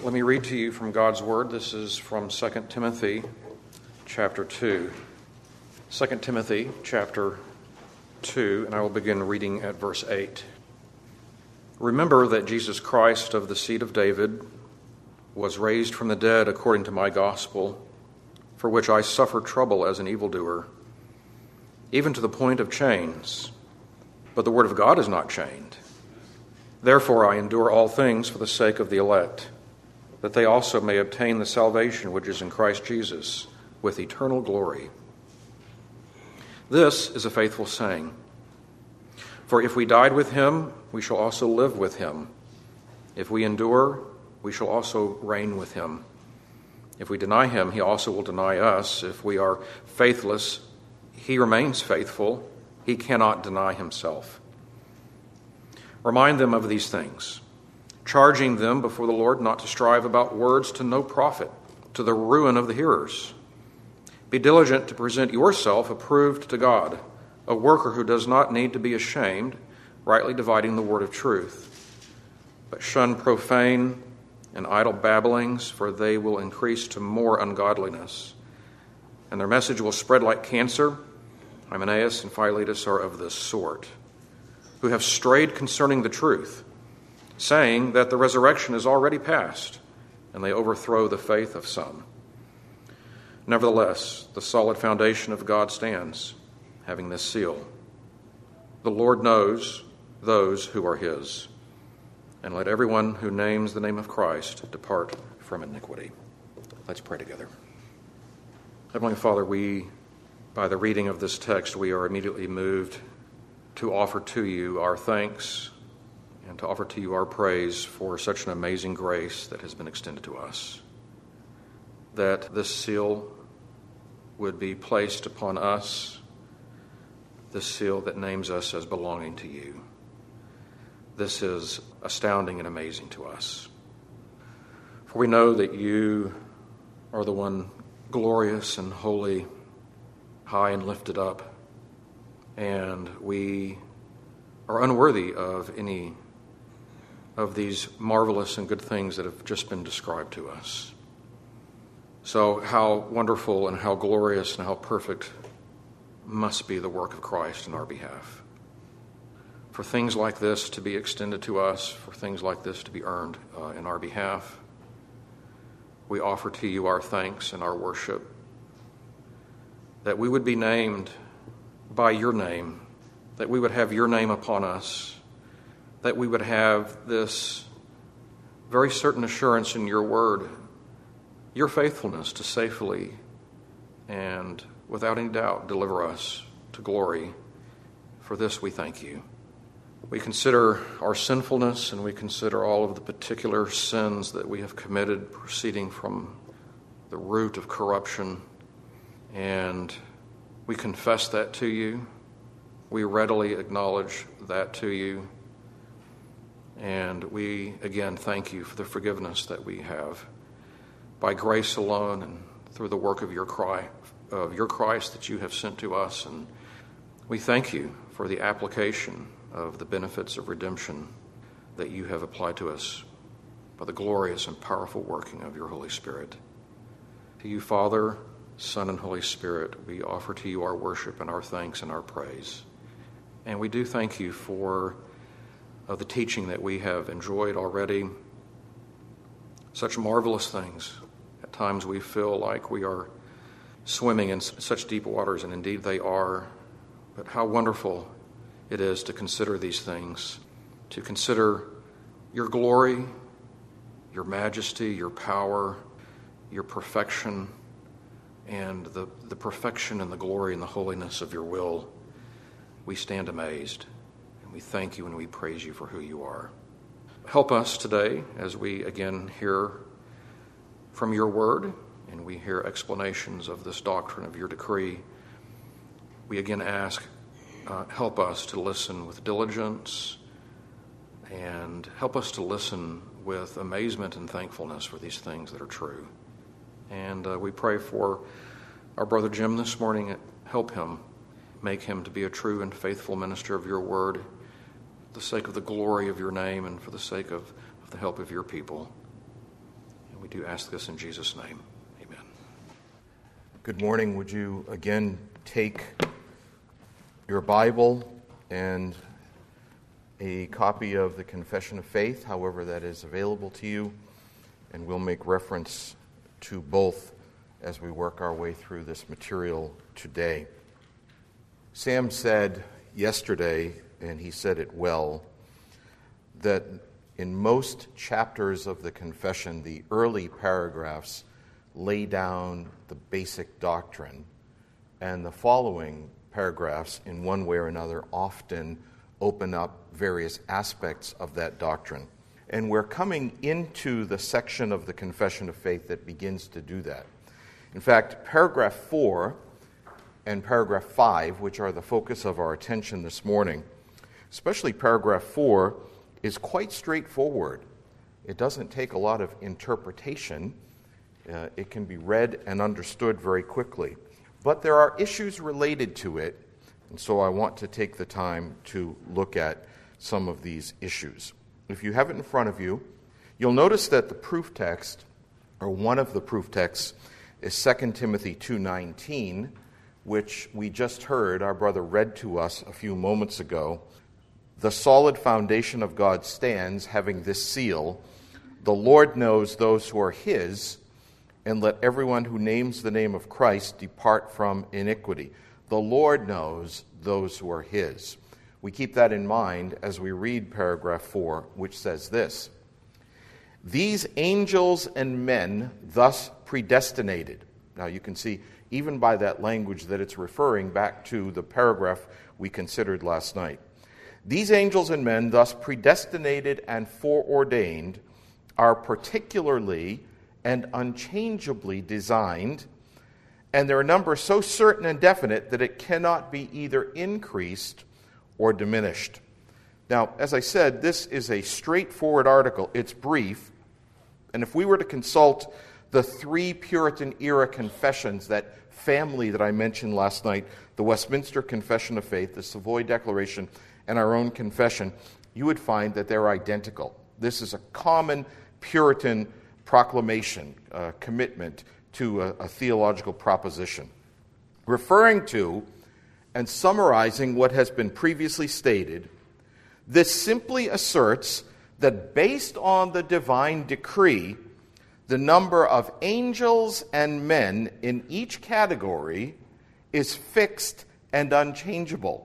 Let me read to you from God's Word. This is from 2 Timothy chapter 2. 2 Timothy chapter 2, and I will begin reading at verse 8. Remember that Jesus Christ of the seed of David was raised from the dead according to my gospel, for which I suffer trouble as an evildoer, even to the point of chains. But the word of God is not chained. Therefore I endure all things for the sake of the elect, that they also may obtain the salvation which is in Christ Jesus with eternal glory. This is a faithful saying. For if we died with him, we shall also live with him. If we endure, we shall also reign with him. If we deny him, he also will deny us. If we are faithless, he remains faithful. He cannot deny himself. Remind them of these things, charging them before the Lord not to strive about words to no profit, to the ruin of the hearers. Be diligent to present yourself approved to God, a worker who does not need to be ashamed, rightly dividing the word of truth. But shun profane and idle babblings, for they will increase to more ungodliness. And their message will spread like cancer. Hymenaeus and Philetus are of this sort, who have strayed concerning the truth, saying that the resurrection is already past, and they overthrow the faith of some. Nevertheless, the solid foundation of God stands, having this seal. The Lord knows those who are his, and let everyone who names the name of Christ depart from iniquity. Let's pray together. Heavenly Father, by the reading of this text, we are immediately moved to offer to you our thanks and to offer to you our praise for such an amazing grace that has been extended to us. That this seal would be placed upon us, this seal that names us as belonging to you. This is astounding and amazing to us. For we know that you are the one glorious and holy, high and lifted up, and we are unworthy of any of these marvelous and good things that have just been described to us. So how wonderful and how glorious and how perfect must be the work of Christ in our behalf. For things like this to be extended to us, for things like this to be earned in our behalf, we offer to you our thanks and our worship, that we would be named by your name, that we would have your name upon us, that we would have this very certain assurance in your word, your faithfulness to safely and without any doubt deliver us to glory. For this we thank you. We consider our sinfulness, and we consider all of the particular sins that we have committed proceeding from the root of corruption, and we confess that to you. We readily acknowledge that to you. And we, again, thank you for the forgiveness that we have by grace alone and through the work of your Christ that you have sent to us. And we thank you for the application of the benefits of redemption that you have applied to us by the glorious and powerful working of your Holy Spirit. To you, Father, Son, and Holy Spirit, we offer to you our worship and our thanks and our praise. And we do thank you for the teaching that we have enjoyed already. Such marvelous things. At times we feel like we are swimming in such deep waters, and indeed they are. But how wonderful it is to consider these things, to consider your glory, your majesty, your power, your perfection, and the perfection and the glory and the holiness of your will. We stand amazed, and we thank you and we praise you for who you are. Help us today as we again hear from your word and we hear explanations of this doctrine of your decree. We again ask, help us to listen with diligence, and help us to listen with amazement and thankfulness for these things that are true. And we pray for our brother Jim this morning. Help him, make him to be a true and faithful minister of your word, for the sake of the glory of your name and for the sake of the help of your people. We do ask this in Jesus' name. Amen. Good morning. Would you again take your Bible and a copy of the Confession of Faith, however that is available to you, and we'll make reference to both as we work our way through this material today. Sam said yesterday, and he said it well, that in most chapters of the Confession, the early paragraphs lay down the basic doctrine, and the following paragraphs, in one way or another, often open up various aspects of that doctrine. And we're coming into the section of the Confession of Faith that begins to do that. In fact, paragraph 4 and paragraph 5, which are the focus of our attention this morning, especially paragraph 4, is quite straightforward. It doesn't take a lot of interpretation. It can be read and understood very quickly. But there are issues related to it, and so I want to take the time to look at some of these issues. If you have it in front of you, you'll notice that the proof text, or one of the proof texts, is 2 Timothy 2:19, which we just heard our brother read to us a few moments ago. The solid foundation of God stands, having this seal: the Lord knows those who are his, and let everyone who names the name of Christ depart from iniquity. The Lord knows those who are his. We keep that in mind as we read paragraph 4, which says this: these angels and men thus predestinated. Now you can see, even by that language, that it's referring back to the paragraph we considered last night. These angels and men thus predestinated and foreordained are particularly and unchangeably designed, and their number so certain and definite that it cannot be either increased or diminished. Now, as I said, this is a straightforward article. It's brief, and if we were to consult the 3 Puritan-era confessions, that family that I mentioned last night, the Westminster Confession of Faith, the Savoy Declaration, and our own confession, you would find that they're identical. This is a common Puritan proclamation, commitment to a theological proposition. Referring to and summarizing what has been previously stated, this simply asserts that based on the divine decree, the number of angels and men in each category is fixed and unchangeable.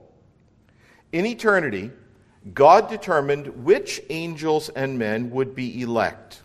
In eternity, God determined which angels and men would be elect.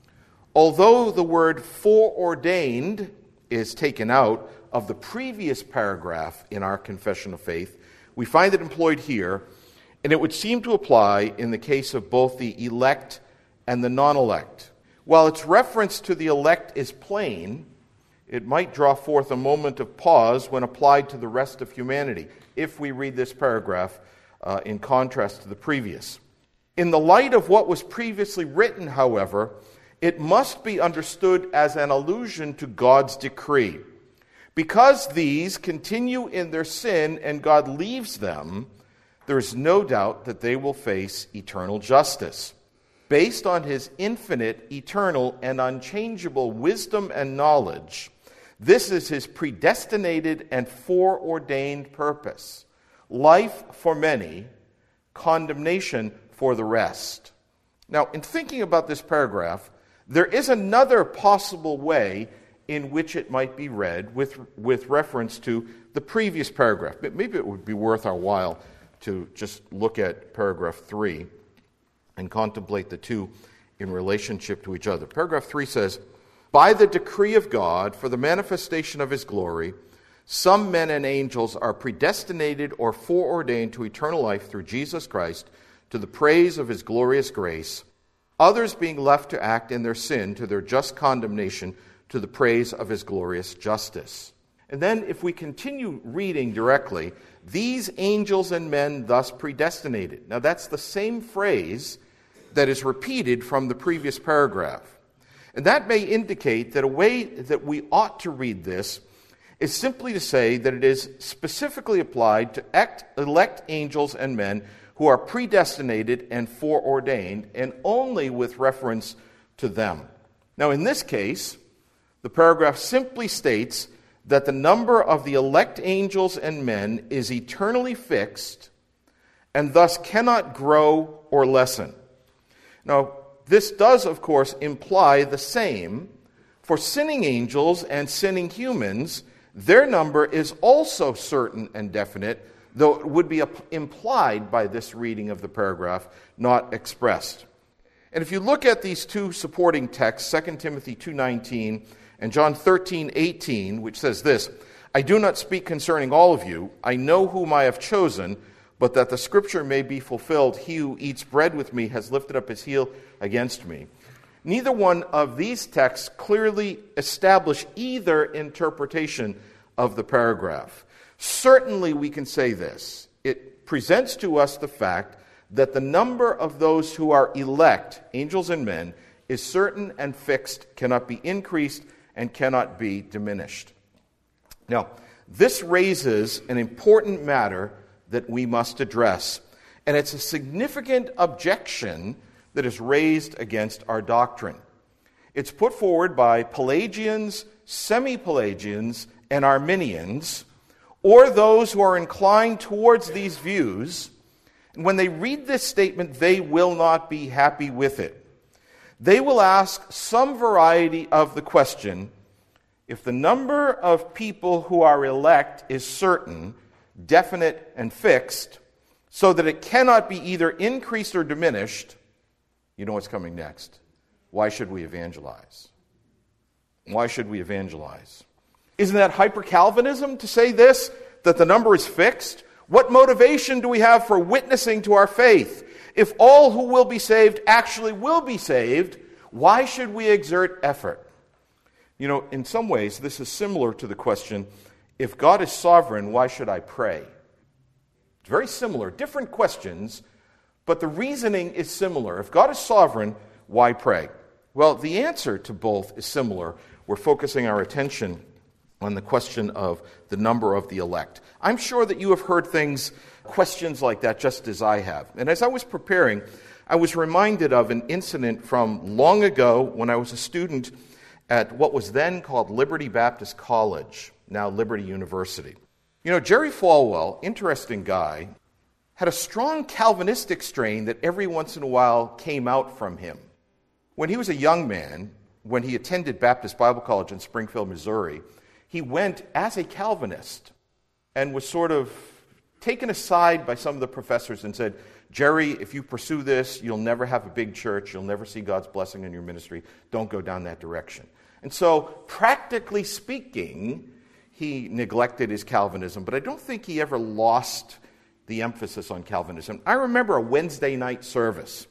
Although the word foreordained is taken out of the previous paragraph in our Confession of Faith, we find it employed here, and it would seem to apply in the case of both the elect and the non-elect. While its reference to the elect is plain, it might draw forth a moment of pause when applied to the rest of humanity, if we read this paragraph in contrast to the previous. In the light of what was previously written, however, it must be understood as an allusion to God's decree. Because these continue in their sin and God leaves them, there is no doubt that they will face eternal justice. Based on his infinite, eternal, and unchangeable wisdom and knowledge, this is his predestinated and foreordained purpose. Life for many, condemnation for the rest. Now, in thinking about this paragraph, there is another possible way in which it might be read with reference to the previous paragraph. But maybe it would be worth our while to just look at paragraph 3 and contemplate the two in relationship to each other. Paragraph 3 says, by the decree of God, for the manifestation of his glory, some men and angels are predestinated or foreordained to eternal life through Jesus Christ, to the praise of his glorious grace, others being left to act in their sin to their just condemnation, to the praise of his glorious justice. And then if we continue reading directly, these angels and men thus predestinated. Now that's the same phrase that is repeated from the previous paragraph. And that may indicate that a way that we ought to read this is simply to say that it is specifically applied to elect angels and men who are predestinated and foreordained, and only with reference to them. Now, in this case, the paragraph simply states that the number of the elect angels and men is eternally fixed and thus cannot grow or lessen. Now, this does, of course, imply the same for sinning angels and sinning humans. Their number is also certain and definite, though it would be implied by this reading of the paragraph, not expressed. And if you look at these two supporting texts, 2 Timothy 2:19 and John 13:18, which says this, "I do not speak concerning all of you. I know whom I have chosen, but that the scripture may be fulfilled, he who eats bread with me has lifted up his heel against me." Neither one of these texts clearly establish either interpretation of the paragraph. Certainly we can say this. It presents to us the fact that the number of those who are elect, angels and men, is certain and fixed, cannot be increased, and cannot be diminished. Now, this raises an important matter that we must address, and it's a significant objection that is raised against our doctrine. It's put forward by Pelagians, semi-Pelagians, and Arminians, or those who are inclined towards these views. And when they read this statement, they will not be happy with it. They will ask some variety of the question, if the number of people who are elect is certain, definite, and fixed, so that it cannot be either increased or diminished, you know what's coming next. Why should we evangelize? Why should we evangelize? Isn't that hyper-Calvinism to say this, that the number is fixed? What motivation do we have for witnessing to our faith? If all who will be saved actually will be saved, why should we exert effort? You know, in some ways, this is similar to the question, if God is sovereign, why should I pray? It's very similar, different questions, but the reasoning is similar. If God is sovereign, why pray? Well, the answer to both is similar. We're focusing our attention on the question of the number of the elect. I'm sure that you have heard questions like that just as I have. And as I was preparing, I was reminded of an incident from long ago when I was a student at what was then called Liberty Baptist College, now Liberty University. You know, Jerry Falwell, interesting guy, had a strong Calvinistic strain that every once in a while came out from him. When he was a young man, when he attended Baptist Bible College in Springfield, Missouri, he went as a Calvinist and was sort of taken aside by some of the professors and said, "Jerry, if you pursue this, you'll never have a big church, you'll never see God's blessing in your ministry. Don't go down that direction." And so, practically speaking, he neglected his Calvinism, but I don't think he ever lost the emphasis on Calvinism. I remember a Wednesday night service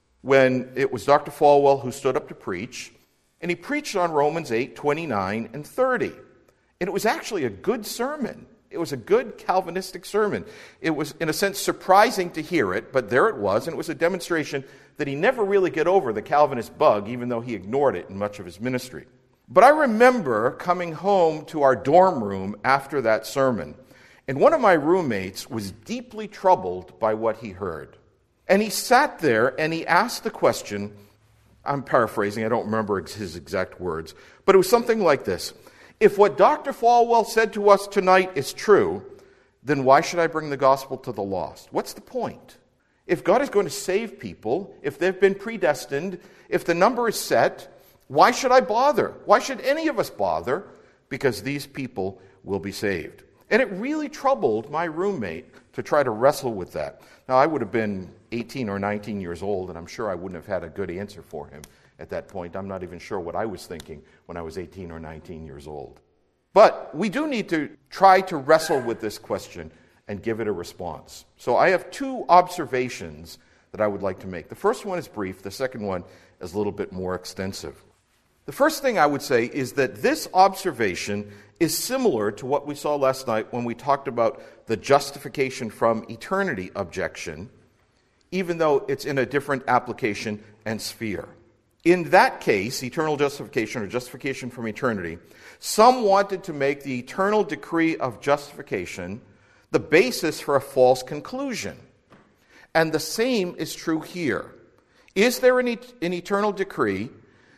when it was Dr. Falwell who stood up to preach, and he preached on Romans 8, 29, and 30. And it was actually a good sermon. It was a good Calvinistic sermon. It was, in a sense, surprising to hear it, but there it was, and it was a demonstration that he never really got over the Calvinist bug, even though he ignored it in much of his ministry. But I remember coming home to our dorm room after that sermon, and one of my roommates was deeply troubled by what he heard. And he sat there and he asked the question, I'm paraphrasing, I don't remember his exact words, but it was something like this. If what Dr. Falwell said to us tonight is true, then why should I bring the gospel to the lost? What's the point? If God is going to save people, if they've been predestined, if the number is set, why should I bother? Why should any of us bother? Because these people will be saved. And it really troubled my roommate to try to wrestle with that. Now, I would have been 18 or 19 years old, and I'm sure I wouldn't have had a good answer for him at that point. I'm not even sure what I was thinking when I was 18 or 19 years old. But we do need to try to wrestle with this question and give it a response. So I have two observations that I would like to make. The first one is brief. The second one is a little bit more extensive. The first thing I would say is that this observation is similar to what we saw last night when we talked about the justification from eternity objection, even though it's in a different application and sphere. In that case, eternal justification or justification from eternity, some wanted to make the eternal decree of justification the basis for a false conclusion. And the same is true here. Is there an eternal decree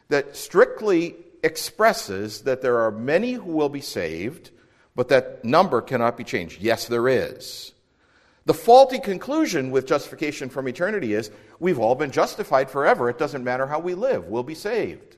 that strictly expresses that there are many who will be saved, but that number cannot be changed. Yes, there is. The faulty conclusion with justification from eternity is we've all been justified forever. It doesn't matter how we live. We'll be saved.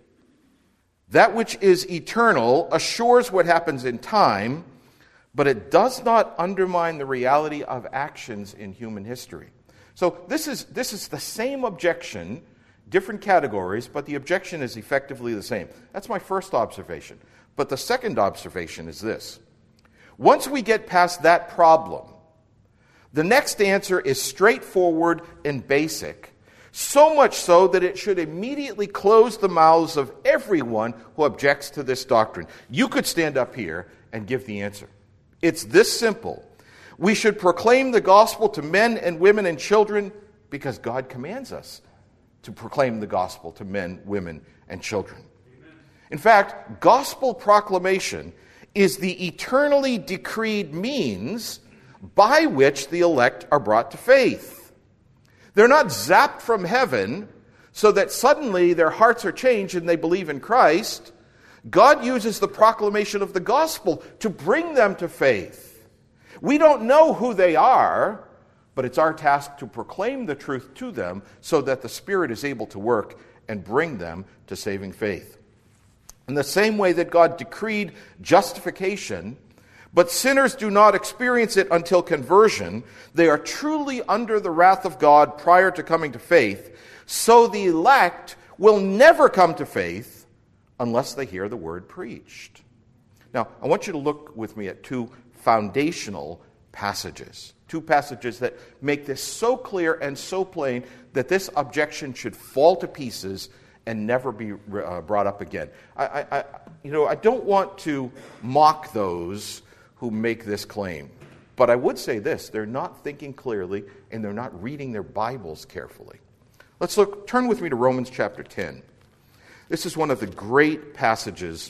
That which is eternal assures what happens in time, but it does not undermine the reality of actions in human history. So this is the same objection, different categories, but the objection is effectively the same. That's my first observation. But the second observation is this. Once we get past that problem, the next answer is straightforward and basic, so much so that it should immediately close the mouths of everyone who objects to this doctrine. You could stand up here and give the answer. It's this simple. We should proclaim the gospel to men and women and children because God commands us to proclaim the gospel to men, women, and children. In fact, gospel proclamation is the eternally decreed means by which the elect are brought to faith. They're not zapped from heaven so that suddenly their hearts are changed and they believe in Christ. God uses the proclamation of the gospel to bring them to faith. We don't know who they are, but it's our task to proclaim the truth to them so that the Spirit is able to work and bring them to saving faith. In the same way that God decreed justification, but sinners do not experience it until conversion, they are truly under the wrath of God prior to coming to faith, so the elect will never come to faith unless they hear the word preached. Now, I want you to look with me at two foundational passages. Two passages that make this so clear and so plain that this objection should fall to pieces and never be brought up again. I don't want to mock those who make this claim, but I would say this: they're not thinking clearly and they're not reading their Bibles carefully. Turn with me to Romans chapter 10. This is one of the great passages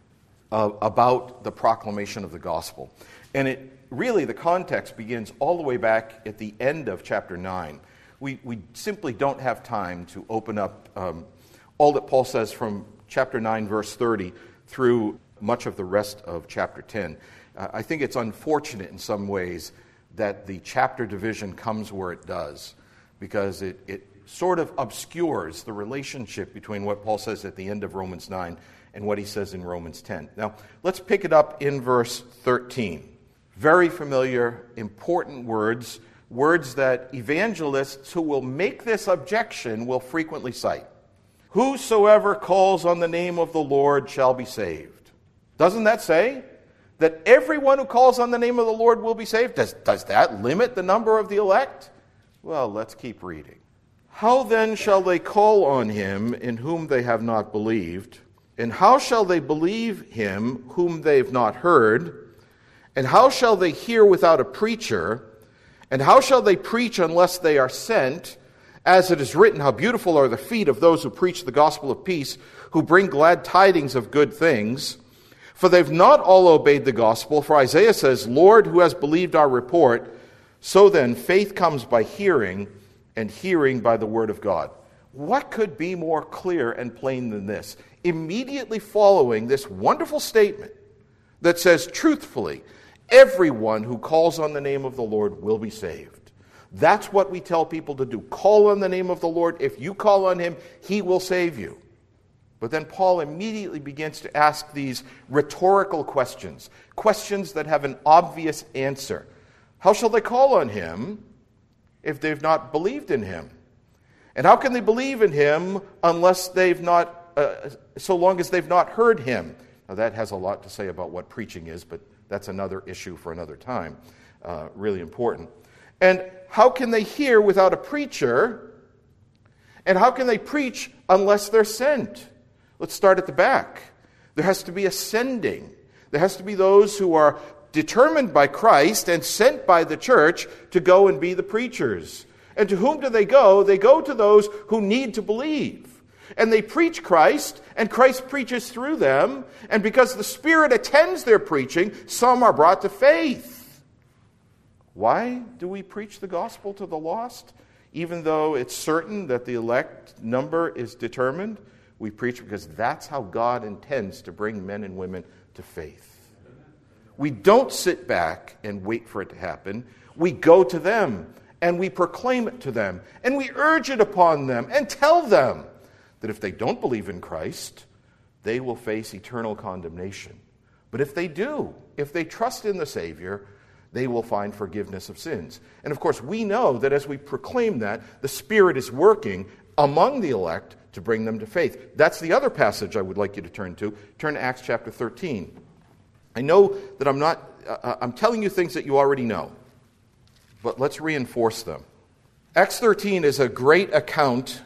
about the proclamation of the gospel. And the context begins all the way back at the end of chapter 9. We simply don't have time to open up all that Paul says from chapter 9, verse 30, through much of the rest of chapter 10. I think it's unfortunate in some ways that the chapter division comes where it does, because it sort of obscures the relationship between what Paul says at the end of Romans 9 and what he says in Romans 10. Now, let's pick it up in verse 13. Very familiar, important words that evangelists who will make this objection will frequently cite. Whosoever calls on the name of the Lord shall be saved. Doesn't that say that everyone who calls on the name of the Lord will be saved? Does that limit the number of the elect? Well, let's keep reading. How then shall they call on him in whom they have not believed? And how shall they believe him whom they have not heard? And how shall they hear without a preacher? And how shall they preach unless they are sent? As it is written, how beautiful are the feet of those who preach the gospel of peace, who bring glad tidings of good things. For they've not all obeyed the gospel. For Isaiah says, Lord, who has believed our report? So then, faith comes by hearing, and hearing by the word of God. What could be more clear and plain than this? Immediately following this wonderful statement that says, truthfully, everyone who calls on the name of the Lord will be saved. That's what we tell people to do. Call on the name of the Lord. If you call on him, he will save you. But then Paul immediately begins to ask these rhetorical questions, questions that have an obvious answer. How shall they call on him if they've not believed in him? And how can they believe in him unless they've not, so long as they've not heard him? Now that has a lot to say about what preaching is, but that's another issue for another time. Really important. And how can they hear without a preacher? And how can they preach unless they're sent? Let's start at the back. There has to be a sending. There has to be those who are determined by Christ and sent by the church to go and be the preachers. And to whom do they go? They go to those who need to believe. And they preach Christ, and Christ preaches through them. And because the Spirit attends their preaching, some are brought to faith. Why do we preach the gospel to the lost, even though it's certain that the elect number is determined? We preach because that's how God intends to bring men and women to faith. We don't sit back and wait for it to happen. We go to them and we proclaim it to them and we urge it upon them and tell them that if they don't believe in Christ, they will face eternal condemnation. But if they do, if they trust in the Savior, they will find forgiveness of sins. And of course, we know that as we proclaim that, the Spirit is working among the elect to bring them to faith. That's the other passage I would like you to turn to. Turn to Acts chapter 13. I know that I'm telling you things that you already know, but let's reinforce them. Acts 13 is a great account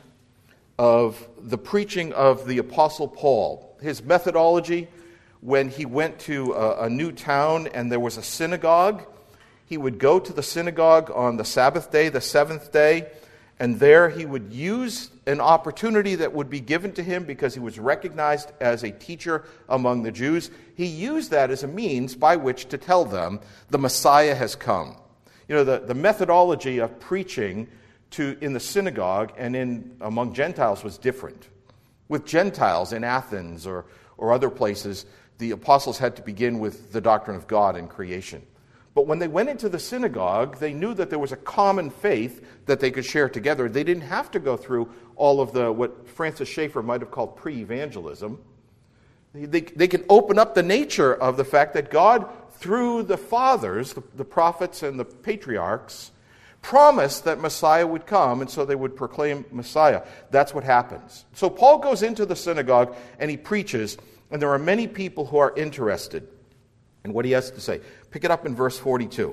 of the preaching of the Apostle Paul. His methodology, when he went to a new town and there was a synagogue, he would go to the synagogue on the Sabbath day, the seventh day, and there he would use an opportunity that would be given to him because he was recognized as a teacher among the Jews. He used that as a means by which to tell them the Messiah has come. You know, the methodology of preaching in the synagogue and among Gentiles was different. With Gentiles in Athens or other places, the apostles had to begin with the doctrine of God and creation. But when they went into the synagogue, they knew that there was a common faith that they could share together. They didn't have to go through all of what Francis Schaeffer might have called pre-evangelism. They can open up the nature of the fact that God, through the fathers, the prophets and the patriarchs, promised that Messiah would come, and so they would proclaim Messiah. That's what happens. So Paul goes into the synagogue and he preaches, and there are many people who are interested in what he has to say. Pick it up in verse 42.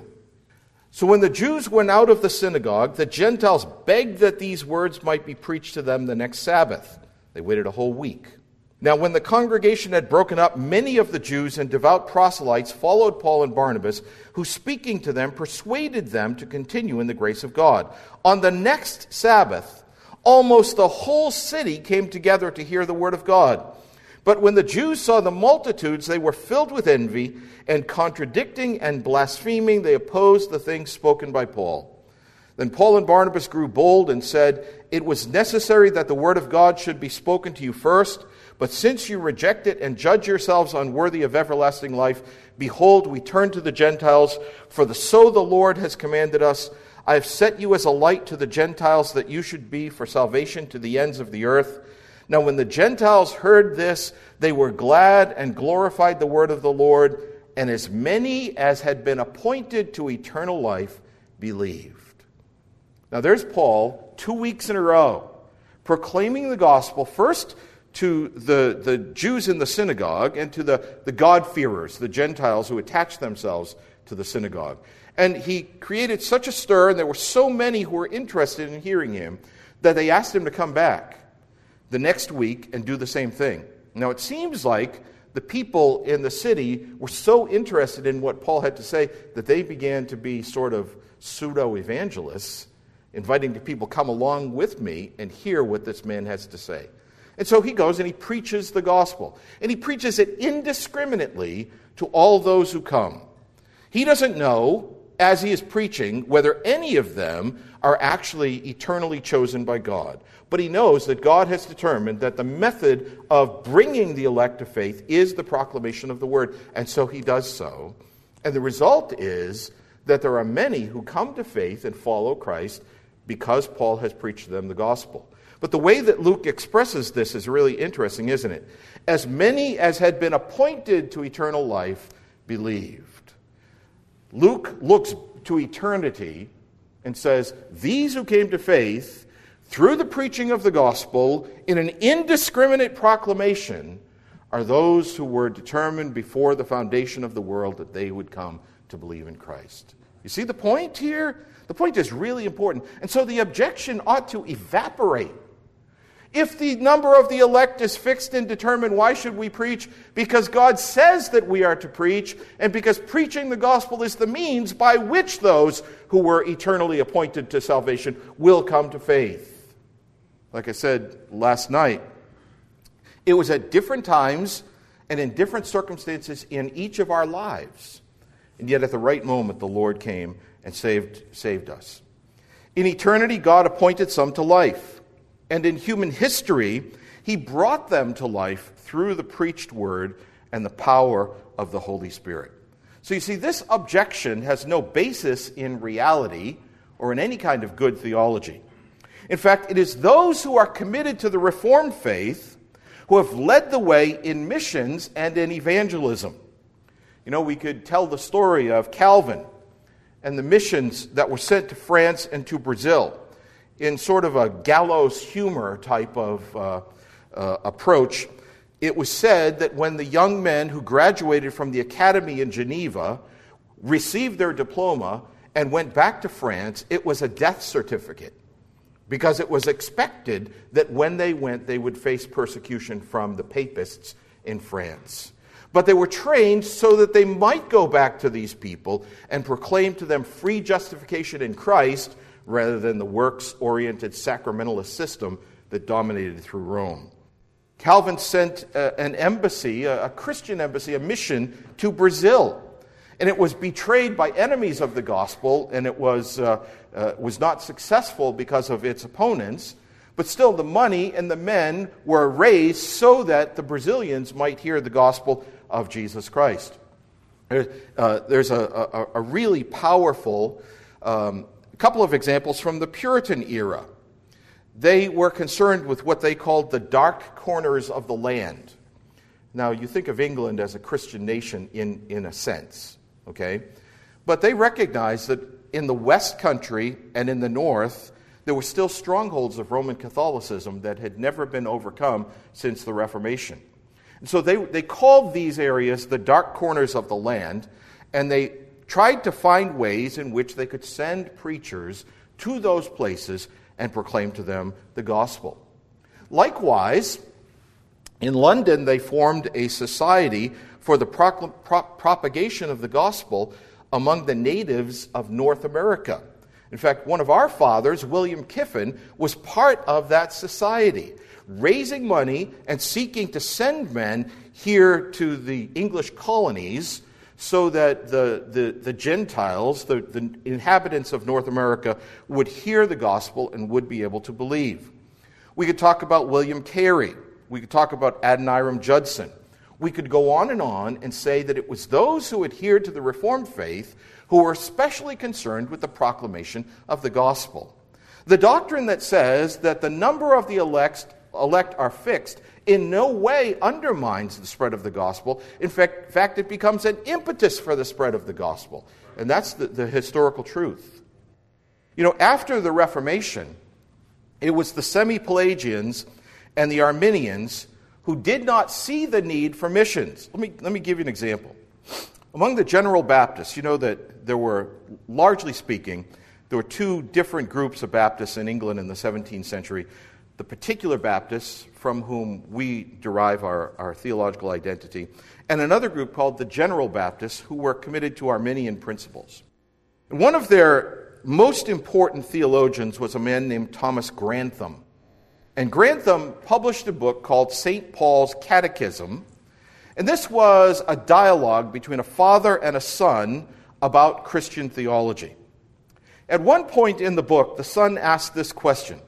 So when the Jews went out of the synagogue, the Gentiles begged that these words might be preached to them the next Sabbath. They waited a whole week. Now when the congregation had broken up, many of the Jews and devout proselytes followed Paul and Barnabas, who speaking to them persuaded them to continue in the grace of God. On the next Sabbath, almost the whole city came together to hear the word of God. But when the Jews saw the multitudes, they were filled with envy, and contradicting and blaspheming, they opposed the things spoken by Paul. Then Paul and Barnabas grew bold and said, "It was necessary that the word of God should be spoken to you first, but since you reject it and judge yourselves unworthy of everlasting life, behold, we turn to the Gentiles, for so the Lord has commanded us. I have set you as a light to the Gentiles, that you should be for salvation to the ends of the earth." Now when the Gentiles heard this, they were glad and glorified the word of the Lord, and as many as had been appointed to eternal life believed. Now there's Paul, 2 weeks in a row, proclaiming the gospel first to the Jews in the synagogue and to the God-fearers, the Gentiles who attached themselves to the synagogue. And he created such a stir, and there were so many who were interested in hearing him, that they asked him to come back the next week and do the same thing. Now it seems like the people in the city were so interested in what Paul had to say that they began to be sort of pseudo-evangelists, inviting the people, come along with me and hear what this man has to say. And so he goes and he preaches the gospel. And he preaches it indiscriminately to all those who come. He doesn't know, as he is preaching, whether any of them are actually eternally chosen by God. But he knows that God has determined that the method of bringing the elect to faith is the proclamation of the word. And so he does so. And the result is that there are many who come to faith and follow Christ because Paul has preached to them the gospel. But the way that Luke expresses this is really interesting, isn't it? As many as had been appointed to eternal life believed. Luke looks to eternity and says, these who came to faith through the preaching of the gospel in an indiscriminate proclamation are those who were determined before the foundation of the world that they would come to believe in Christ. You see the point here? The point is really important. And so the objection ought to evaporate. If the number of the elect is fixed and determined, why should we preach? Because God says that we are to preach, and because preaching the gospel is the means by which those who were eternally appointed to salvation will come to faith. Like I said last night, it was at different times and in different circumstances in each of our lives. And yet at the right moment, the Lord came and saved us. In eternity, God appointed some to life. And in human history, He brought them to life through the preached word and the power of the Holy Spirit. So you see, this objection has no basis in reality or in any kind of good theology. In fact, it is those who are committed to the Reformed faith who have led the way in missions and in evangelism. You know, we could tell the story of Calvin and the missions that were sent to France and to Brazil in sort of a gallows humor type of approach. It was said that when the young men who graduated from the academy in Geneva received their diploma and went back to France, it was a death certificate, because it was expected that when they went, they would face persecution from the papists in France. But they were trained so that they might go back to these people and proclaim to them free justification in Christ rather than the works-oriented sacramentalist system that dominated through Rome. Calvin sent an embassy, a Christian embassy, a mission to Brazil. And it was betrayed by enemies of the gospel, and it was not successful because of its opponents. But still, the money and the men were raised so that the Brazilians might hear the gospel of Jesus Christ. There's a really powerful couple of examples from the Puritan era. They were concerned with what they called the dark corners of the land. Now, you think of England as a Christian nation in a sense, okay? But they recognized that in the West Country and in the North, there were still strongholds of Roman Catholicism that had never been overcome since the Reformation. And so they called these areas the dark corners of the land, and they tried to find ways in which they could send preachers to those places and proclaim to them the gospel. Likewise, in London, they formed a society for the propagation of the gospel among the natives of North America. In fact, one of our fathers, William Kiffin, was part of that society, raising money and seeking to send men here to the English colonies so that the Gentiles, the inhabitants of North America, would hear the gospel and would be able to believe. We could talk about William Carey. We could talk about Adoniram Judson. We could go on and say that it was those who adhered to the Reformed faith who were especially concerned with the proclamation of the gospel. The doctrine that says that the number of the elect are fixed in no way undermines the spread of the gospel. In fact, it becomes an impetus for the spread of the gospel. And that's the historical truth. You know, after the Reformation, it was the Semi-Pelagians and the Arminians who did not see the need for missions. Let me give you an example. Among the General Baptists, you know that there were, largely speaking, there were two different groups of Baptists in England in the 17th century. The particular Baptists, from whom we derive our theological identity, and another group called the General Baptists, who were committed to Arminian principles. And one of their most important theologians was a man named Thomas Grantham. And Grantham published a book called St. Paul's Catechism, and this was a dialogue between a father and a son about Christian theology. At one point in the book, the son asked this question: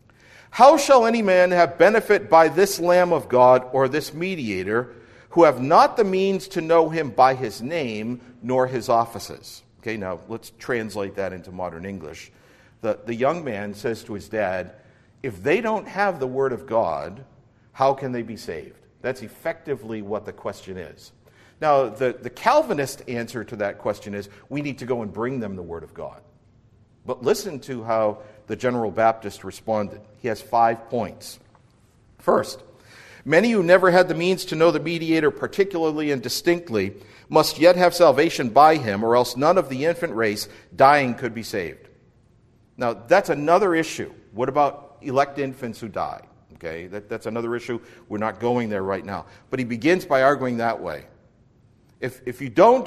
"How shall any man have benefit by this Lamb of God or this mediator, who have not the means to know him by his name nor his offices?" Okay, now let's translate that into modern English. The young man says to his dad, if they don't have the Word of God, how can they be saved? That's effectively what the question is. Now, the Calvinist answer to that question is, we need to go and bring them the Word of God. But listen to how the General Baptist responded. He has 5 points. First, many who never had the means to know the mediator particularly and distinctly must yet have salvation by him, or else none of the infant race dying could be saved. Now, that's another issue. What about elect infants who die? Okay, that's another issue. We're not going there right now. But he begins by arguing that way. If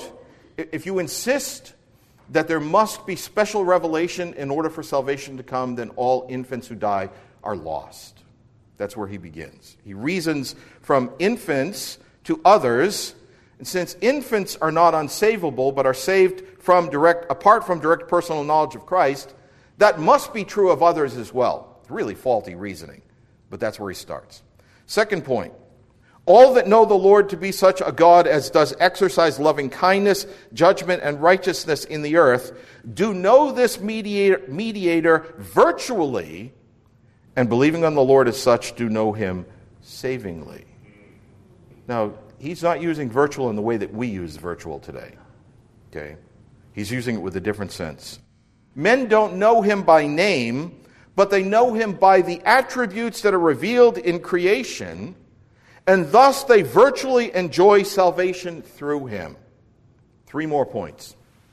you insist that there must be special revelation in order for salvation to come, then all infants who die are lost. That's where he begins. He reasons from infants to others, and since infants are not unsavable but are saved apart from direct personal knowledge of Christ, that must be true of others as well. It's really faulty reasoning, but that's where he starts. Second point, all that know the Lord to be such a God as does exercise loving kindness, judgment, and righteousness in the earth, do know this mediator virtually, and believing on the Lord as such, do know him savingly. Now, he's not using virtual in the way that we use virtual today. Okay? He's using it with a different sense. Men don't know him by name, but they know him by the attributes that are revealed in creation, and thus they virtually enjoy salvation through him. 3 more points.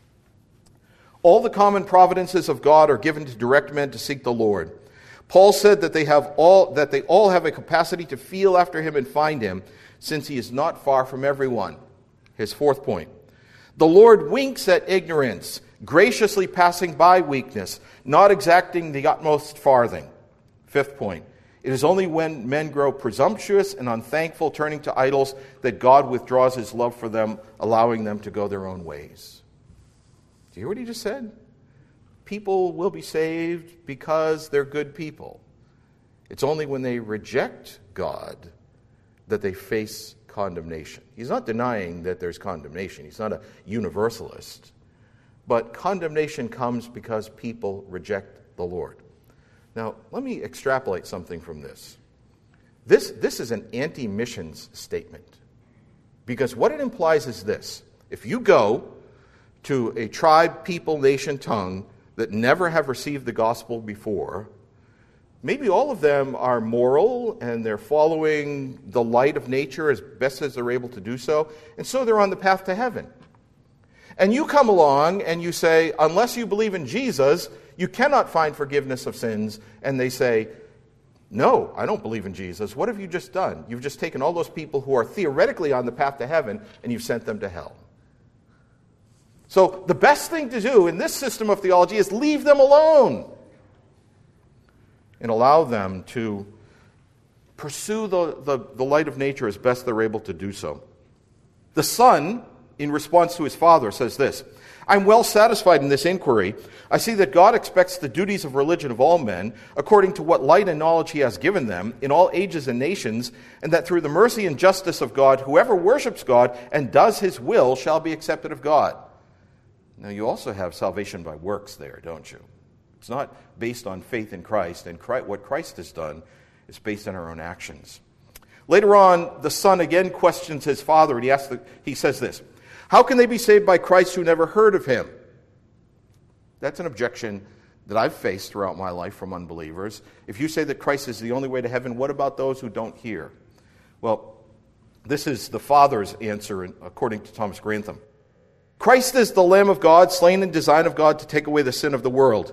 All the common providences of God are given to direct men to seek the Lord. Paul said that they all have a capacity to feel after him and find him, since he is not far from everyone. His 4th point. The Lord winks at ignorance, graciously passing by weakness, not exacting the utmost farthing. 5th point. It is only when men grow presumptuous and unthankful, turning to idols, that God withdraws his love for them, allowing them to go their own ways. Do you hear what he just said? People will be saved because they're good people. It's only when they reject God that they face condemnation. He's not denying that there's condemnation. He's not a universalist. But condemnation comes because people reject the Lord. Now, let me extrapolate something from this. This is an anti-missions statement. Because what it implies is this. If you go to a tribe, people, nation, tongue that never have received the gospel before, maybe all of them are moral and they're following the light of nature as best as they're able to do so, and so they're on the path to heaven. And you come along and you say, unless you believe in Jesus, you cannot find forgiveness of sins. And they say, no, I don't believe in Jesus. What have you just done? You've just taken all those people who are theoretically on the path to heaven and you've sent them to hell. So the best thing to do in this system of theology is leave them alone and allow them to pursue the light of nature as best they're able to do so. The Son, in response to his Father, says this, I'm well satisfied in this inquiry. I see that God expects the duties of religion of all men, according to what light and knowledge he has given them, in all ages and nations, and that through the mercy and justice of God, whoever worships God and does his will shall be accepted of God. Now, you also have salvation by works there, don't you? It's not based on faith in Christ, and what Christ has done is based on our own actions. Later on, the Son again questions his Father, and he says this, how can they be saved by Christ who never heard of him? That's an objection that I've faced throughout my life from unbelievers. If you say that Christ is the only way to heaven, what about those who don't hear? Well, this is the Father's answer according to Thomas Grantham. Christ is the Lamb of God, slain in design of God to take away the sin of the world,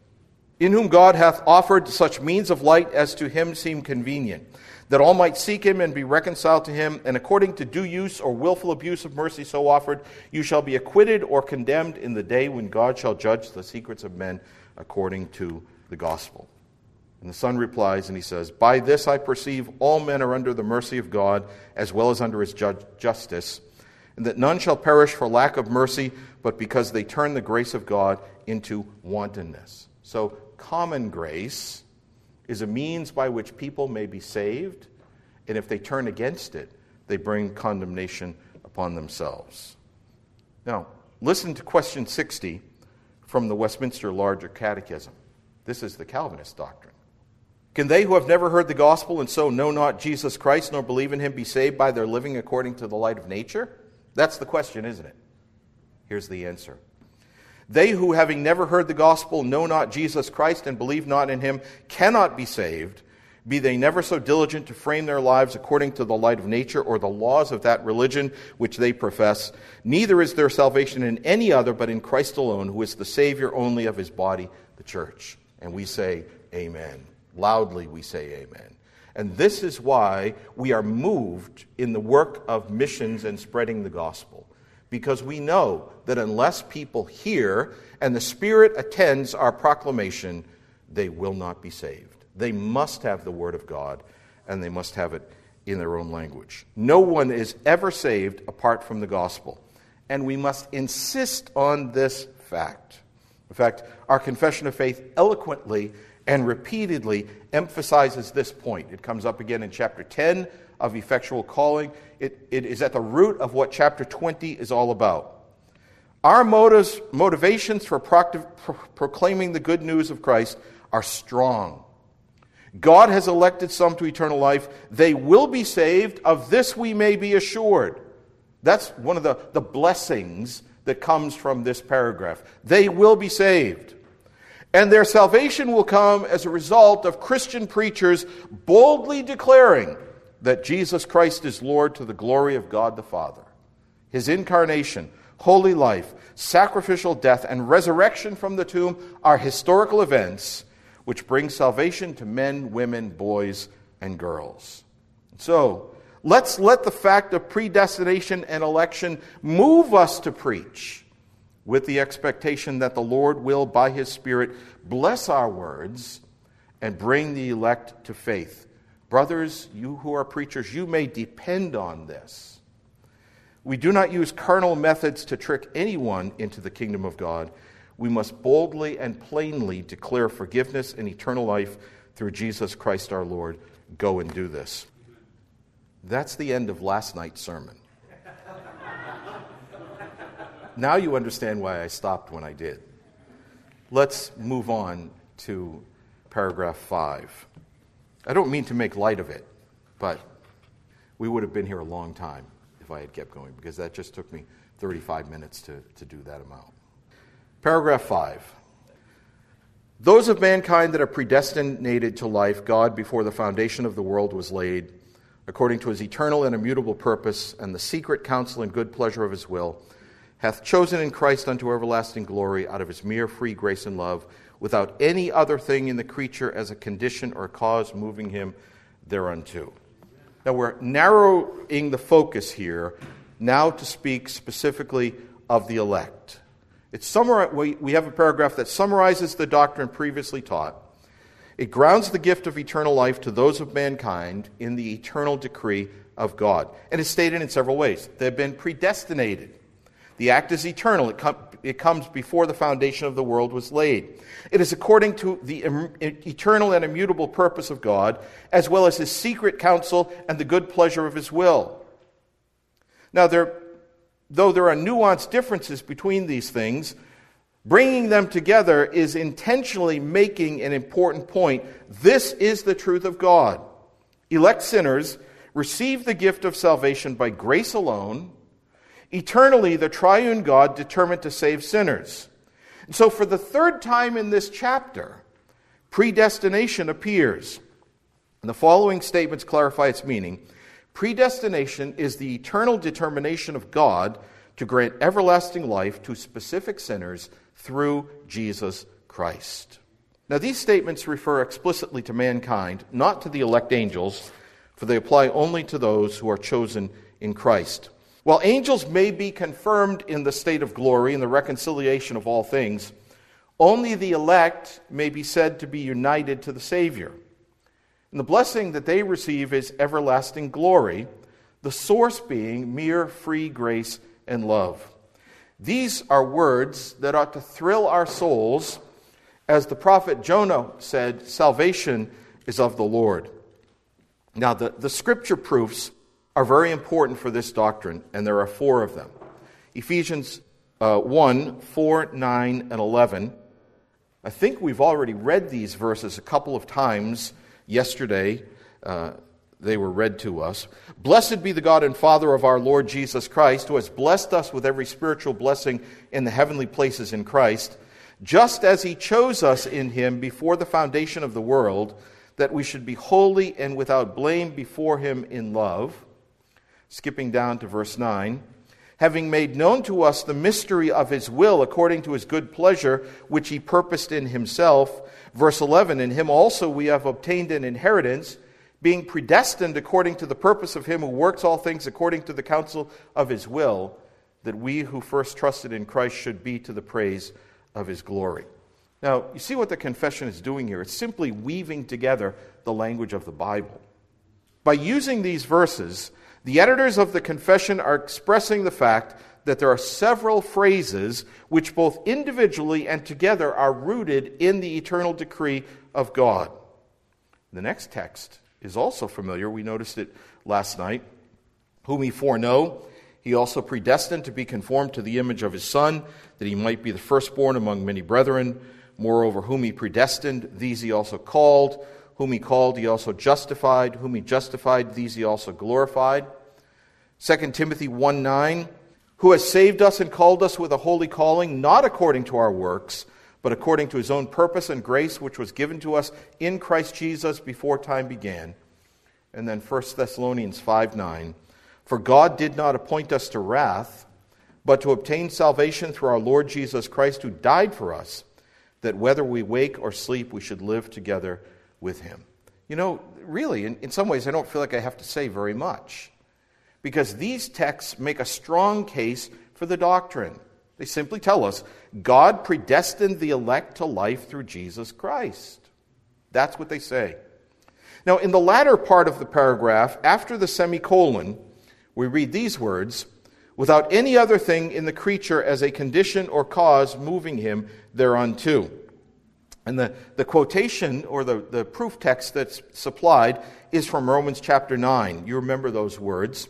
in whom God hath offered such means of light as to him seem convenient, that all might seek him and be reconciled to him, and according to due use or willful abuse of mercy so offered, you shall be acquitted or condemned in the day when God shall judge the secrets of men according to the gospel. And the Son replies, and he says, by this I perceive all men are under the mercy of God, as well as under his justice, and that none shall perish for lack of mercy, but because they turn the grace of God into wantonness. So common grace is a means by which people may be saved, and if they turn against it, they bring condemnation upon themselves. Now, listen to question 60 from the Westminster Larger Catechism. This is the Calvinist doctrine. Can they who have never heard the gospel and so know not Jesus Christ nor believe in him be saved by their living according to the light of nature? That's the question, isn't it? Here's the answer. They who, having never heard the gospel, know not Jesus Christ and believe not in him, cannot be saved, be they never so diligent to frame their lives according to the light of nature or the laws of that religion which they profess. Neither is there salvation in any other but in Christ alone, who is the Savior only of his body, the church. And we say, amen. Loudly we say amen. And this is why we are moved in the work of missions and spreading the gospel. Because we know that unless people hear and the Spirit attends our proclamation, they will not be saved. They must have the Word of God, and they must have it in their own language. No one is ever saved apart from the gospel. And we must insist on this fact. In fact, our confession of faith eloquently and repeatedly emphasizes this point. It comes up again in chapter 10 of Effectual Calling. It is at the root of what chapter 20 is all about. Our motivations for proclaiming the good news of Christ are strong. God has elected some to eternal life. They will be saved. Of this we may be assured. That's one of the blessings that comes from this paragraph. They will be saved. And their salvation will come as a result of Christian preachers boldly declaring that Jesus Christ is Lord to the glory of God the Father. His incarnation, holy life, sacrificial death, and resurrection from the tomb are historical events which bring salvation to men, women, boys, and girls. So, let's let the fact of predestination and election move us to preach with the expectation that the Lord will, by His Spirit, bless our words and bring the elect to faith. Brothers, you who are preachers, you may depend on this. We do not use carnal methods to trick anyone into the kingdom of God. We must boldly and plainly declare forgiveness and eternal life through Jesus Christ our Lord. Go and do this. That's the end of last night's sermon. Now you understand why I stopped when I did. Let's move on to paragraph 5. I don't mean to make light of it, but we would have been here a long time if I had kept going, because that just took me 35 minutes to do that amount. Paragraph 5. Those of mankind that are predestinated to life, God, before the foundation of the world was laid, according to His eternal and immutable purpose and the secret counsel and good pleasure of His will, hath chosen in Christ unto everlasting glory out of His mere free grace and love, without any other thing in the creature as a condition or cause moving Him thereunto. Now we're narrowing the focus here now to speak specifically of the elect. We have a paragraph that summarizes the doctrine previously taught. It grounds the gift of eternal life to those of mankind in the eternal decree of God. And it's stated in several ways. They've been predestinated. The act is eternal. It comes before the foundation of the world was laid. It is according to the eternal and immutable purpose of God, as well as His secret counsel and the good pleasure of His will. Now, though there are nuanced differences between these things, bringing them together is intentionally making an important point. This is the truth of God. Elect sinners receive the gift of salvation by grace alone. Eternally, the triune God determined to save sinners. And so for the third time in this chapter, predestination appears. And the following statements clarify its meaning. Predestination is the eternal determination of God to grant everlasting life to specific sinners through Jesus Christ. Now, these statements refer explicitly to mankind, not to the elect angels, for they apply only to those who are chosen in Christ. While angels may be confirmed in the state of glory and the reconciliation of all things, only the elect may be said to be united to the Savior. And the blessing that they receive is everlasting glory, the source being mere free grace and love. These are words that ought to thrill our souls. As the prophet Jonah said, salvation is of the Lord. Now, the scripture proofs are very important for this doctrine, and there are 4 of them. Ephesians 1, 4, 9, and 11. I think we've already read these verses a couple of times yesterday. They were read to us. Blessed be the God and Father of our Lord Jesus Christ, who has blessed us with every spiritual blessing in the heavenly places in Christ, just as He chose us in Him before the foundation of the world, that we should be holy and without blame before Him in love. Skipping down to verse 9. Having made known to us the mystery of His will according to His good pleasure, which He purposed in Himself. Verse 11. In Him also we have obtained an inheritance, being predestined according to the purpose of Him who works all things according to the counsel of His will, that we who first trusted in Christ should be to the praise of His glory. Now, you see what the confession is doing here. It's simply weaving together the language of the Bible. By using these verses, The editors of the Confession are expressing the fact that there are several phrases which both individually and together are rooted in the eternal decree of God. The next text is also familiar. We noticed it last night. Whom he foreknow, he also predestined to be conformed to the image of his Son, that he might be the firstborn among many brethren. Moreover, whom he predestined, these he also called. Whom he called, he also justified. Whom he justified, these he also glorified. 2 Timothy 1:9, who has saved us and called us with a holy calling, not according to our works, but according to his own purpose and grace, which was given to us in Christ Jesus before time began. And then 1 Thessalonians 5:9, for God did not appoint us to wrath, but to obtain salvation through our Lord Jesus Christ, who died for us, that whether we wake or sleep, we should live together with him. You know, really, in some ways, I don't feel like I have to say very much, because these texts make a strong case for the doctrine. They simply tell us God predestined the elect to life through Jesus Christ. That's what they say. Now, in the latter part of the paragraph, after the semicolon, we read these words, without any other thing in the creature as a condition or cause moving him thereunto. And the quotation, or the proof text that's supplied, is from Romans chapter 9. You remember those words.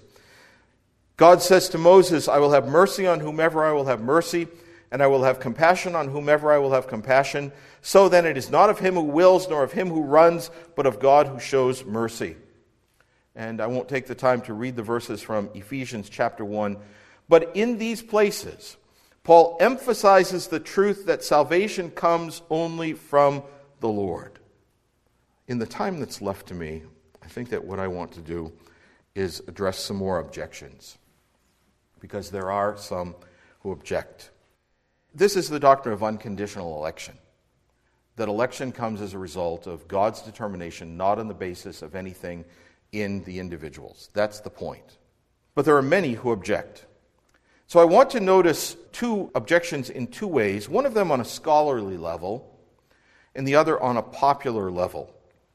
God says to Moses, I will have mercy on whomever I will have mercy, and I will have compassion on whomever I will have compassion. So then it is not of him who wills, nor of him who runs, but of God who shows mercy. And I won't take the time to read the verses from Ephesians chapter 1. But in these places, Paul emphasizes the truth that salvation comes only from the Lord. In the time that's left to me, I think that what I want to do is address some more objections, because there are some who object. This is the doctrine of unconditional election, that election comes as a result of God's determination, not on the basis of anything in the individuals. That's the point. But there are many who object. So I want to notice two objections in two ways, one of them on a scholarly level and the other on a popular level.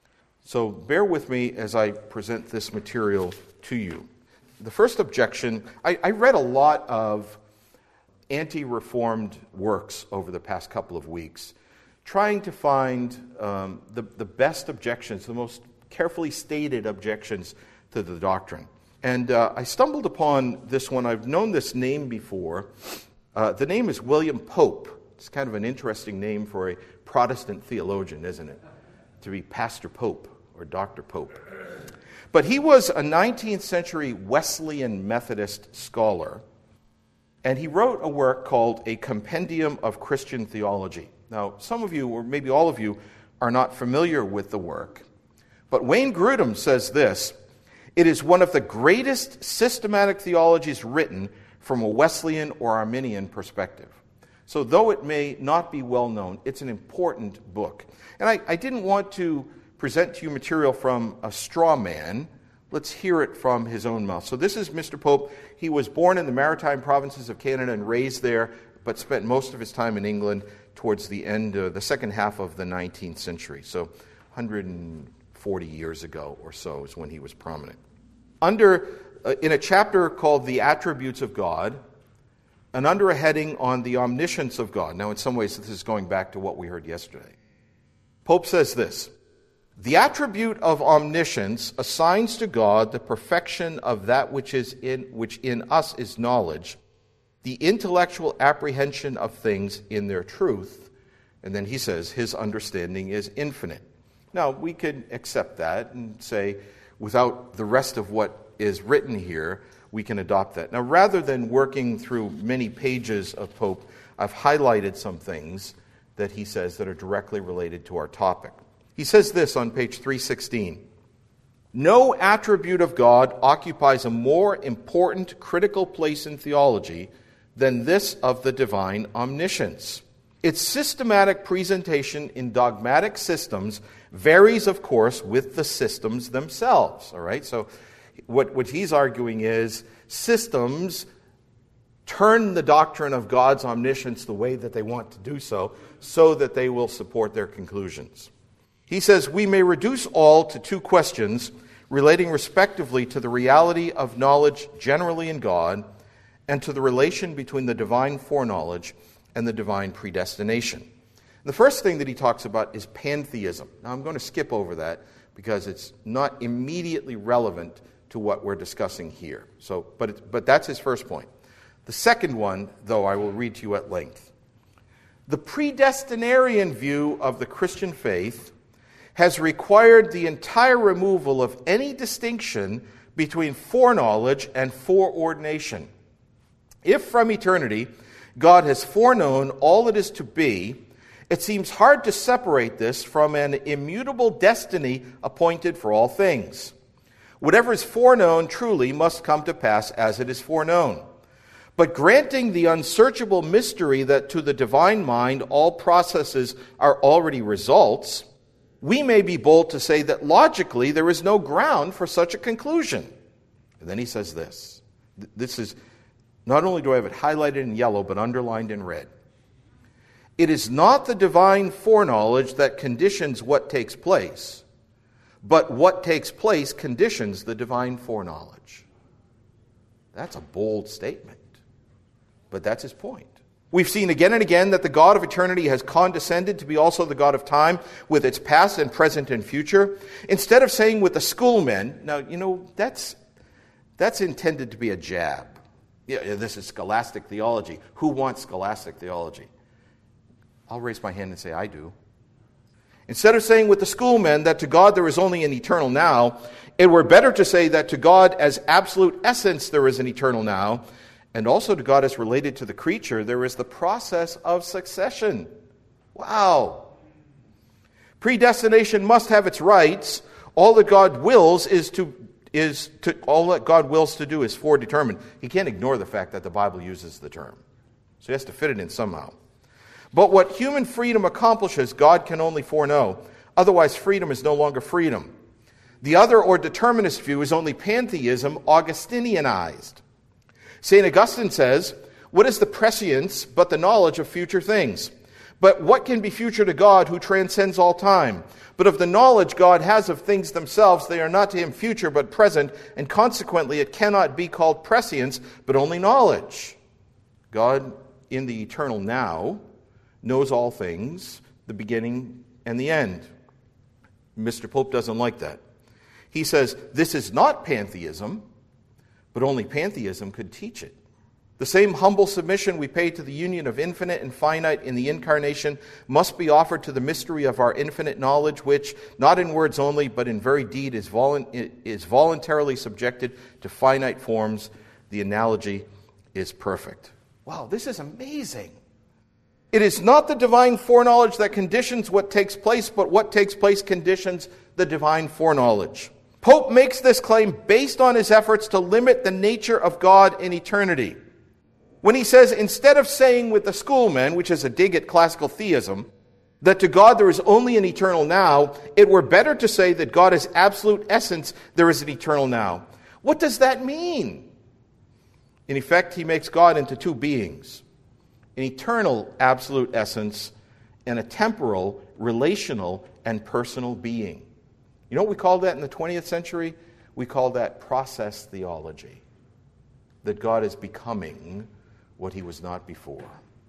So bear with me as I present this material to you. The first objection, I read a lot of anti-reformed works over the past couple of weeks, trying to find the best objections, the most carefully stated objections to the doctrine. And I stumbled upon this one. I've known this name before. The name is William Pope. It's kind of an interesting name for a Protestant theologian, isn't it? To be Pastor Pope or Dr. Pope. But he was a 19th century Wesleyan Methodist scholar, and he wrote a work called A Compendium of Christian Theology. Now, some of you, or maybe all of you, are not familiar with the work, but Wayne Grudem says this: it is one of the greatest systematic theologies written from a Wesleyan or Arminian perspective. So though it may not be well known, it's an important book. And I didn't want to present to you material from a straw man. Let's hear it from his own mouth. So this is Mr. Pope. He was born in the maritime provinces of Canada and raised there, but spent most of his time in England towards the end, the second half of the 19th century. So 140 years ago or so is when he was prominent. In a chapter called The Attributes of God, and under a heading on the omniscience of God. Now, in some ways, this is going back to what we heard yesterday. Pope says this: the attribute of omniscience assigns to God the perfection of that which in us is knowledge, the intellectual apprehension of things in their truth. And then he says his understanding is infinite. Now, we could accept that and say, without the rest of what is written here, we can adopt that. Now, rather than working through many pages of Pope, I've highlighted some things that he says that are directly related to our topic. He says this on page 316. No attribute of God occupies a more important critical place in theology than this of the divine omniscience. Its systematic presentation in dogmatic systems varies, of course, with the systems themselves. All right, so what he's arguing is systems turn the doctrine of God's omniscience the way that they want to do so that they will support their conclusions. He says we may reduce all to two questions relating respectively to the reality of knowledge generally in God and to the relation between the divine foreknowledge and the divine predestination. The first thing that he talks about is pantheism. Now, I'm going to skip over that because it's not immediately relevant to what we're discussing here. But that's his first point. The second one, though, I will read to you at length. The predestinarian view of the Christian faith has required the entire removal of any distinction between foreknowledge and foreordination. If from eternity God has foreknown all that is to be, it seems hard to separate this from an immutable destiny appointed for all things. Whatever is foreknown truly must come to pass as it is foreknown. But granting the unsearchable mystery that to the divine mind all processes are already results, we may be bold to say that logically there is no ground for such a conclusion. And then he says this. This is, not only do I have it highlighted in yellow, but underlined in red. It is not the divine foreknowledge that conditions what takes place, but what takes place conditions the divine foreknowledge. That's a bold statement, but that's his point. We've seen again and again that the God of eternity has condescended to be also the God of time with its past and present and future. Instead of saying with the schoolmen, now, that's intended to be a jab. Yeah, this is scholastic theology. Who wants scholastic theology? I'll raise my hand and say, I do. Instead of saying with the schoolmen that to God there is only an eternal now, it were better to say that to God as absolute essence there is an eternal now, and also to God as related to the creature there is the process of succession. Wow. Predestination must have its rights. All that God wills all that God wills to do is foredetermined. He can't ignore the fact that the Bible uses the term. So he has to fit it in somehow. But what human freedom accomplishes, God can only foreknow. Otherwise, freedom is no longer freedom. The other, or determinist view, is only pantheism, Augustinianized. St. Augustine says, what is the prescience but the knowledge of future things? But what can be future to God who transcends all time? But of the knowledge God has of things themselves, they are not to him future but present, and consequently it cannot be called prescience, but only knowledge. God, in the eternal now, knows all things, the beginning and the end. Mr. Pope doesn't like that. He says, this is not pantheism, but only pantheism could teach it. The same humble submission we pay to the union of infinite and finite in the incarnation must be offered to the mystery of our infinite knowledge, which, not in words only, but in very deed, is voluntarily subjected to finite forms. The analogy is perfect. Wow, this is amazing. It is not the divine foreknowledge that conditions what takes place, but what takes place conditions the divine foreknowledge. Pope makes this claim based on his efforts to limit the nature of God in eternity. When he says, instead of saying with the schoolmen, which is a dig at classical theism, that to God there is only an eternal now, it were better to say that God is absolute essence, there is an eternal now. What does that mean? In effect, he makes God into two beings. An eternal absolute essence and a temporal, relational, and personal being. You know what we call that in the 20th century? We call that process theology. That God is becoming what he was not before.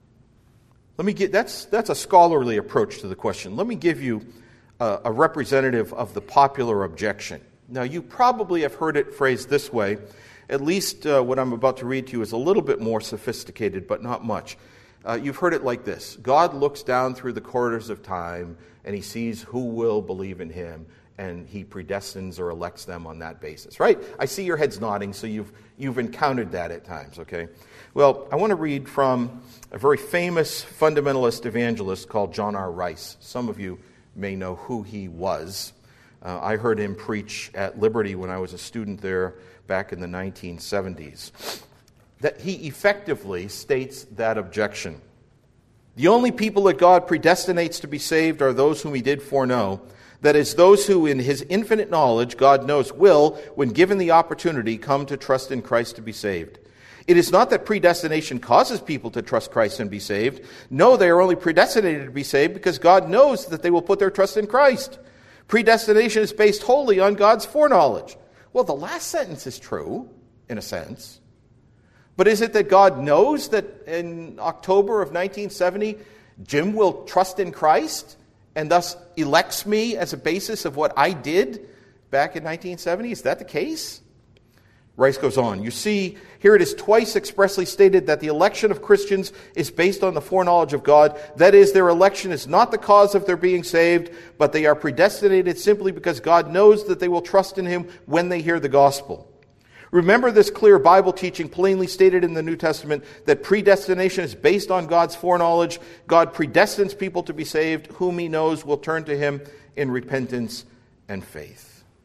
That's a scholarly approach to the question. Let me give you a representative of the popular objection. Now, you probably have heard it phrased this way. At least what I'm about to read to you is a little bit more sophisticated, but not much. You've heard it like this. God looks down through the corridors of time, and he sees who will believe in him, and he predestines or elects them on that basis, right? I see your heads nodding, so you've encountered that at times, okay? Well, I want to read from a very famous fundamentalist evangelist called John R. Rice. Some of you may know who he was. I heard him preach at Liberty when I was a student there back in the 1970s. That he effectively states that objection. The only people that God predestinates to be saved are those whom he did foreknow. That is, those who in his infinite knowledge God knows will, when given the opportunity, come to trust in Christ to be saved. It is not that predestination causes people to trust Christ and be saved. No, they are only predestinated to be saved because God knows that they will put their trust in Christ. Predestination is based wholly on God's foreknowledge. Well, the last sentence is true, in a sense. But is it that God knows that in October of 1970, Jim will trust in Christ and thus elects me as a basis of what I did back in 1970? Is that the case? Rice goes on. You see, here it is twice expressly stated that the election of Christians is based on the foreknowledge of God. That is, their election is not the cause of their being saved, but they are predestinated simply because God knows that they will trust in Him when they hear the gospel. Remember this clear Bible teaching plainly stated in the New Testament that predestination is based on God's foreknowledge. God predestines people to be saved, whom He knows will turn to Him in repentance and faith.